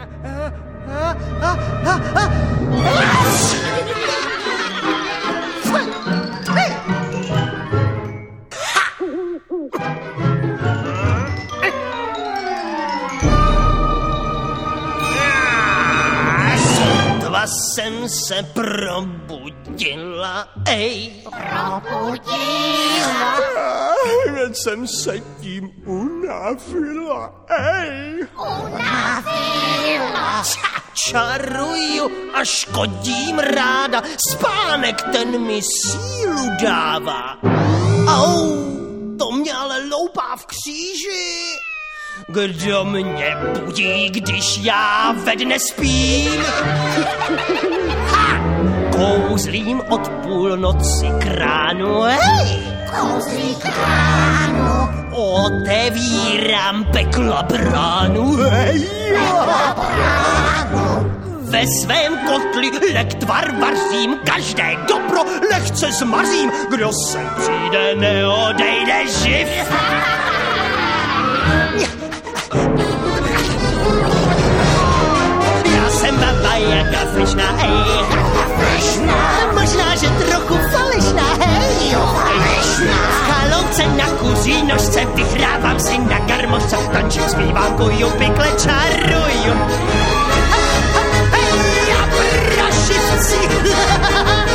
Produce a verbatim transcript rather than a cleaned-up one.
Sotva jsem se probudila, ej. Probudila. Hned jsem se tím unavila, ej. Unavila. Čaruju a škodím ráda, spánek ten mi sílu dává. Au, to mě ale loupá v kříži. Kdo mě budí, když já ve dne spím? Ha! Kouzlím od půlnoci kránu, hej! Kouzlí kránu. Otevírám pekla bránu, hej! Pekla bránu. Ve svém kotli lektvar vařím, každé dobro lehce zmařím. Kdo sem přijde, neodejde živ. Já jsem baba jaka flišná, ej. Možná, že trochu falešná, hej. V chalouce na kuří nožce vyhrávám si na garmošce, tančím, zpívám, kuju, pikle čaruju. Hej, já prašivci.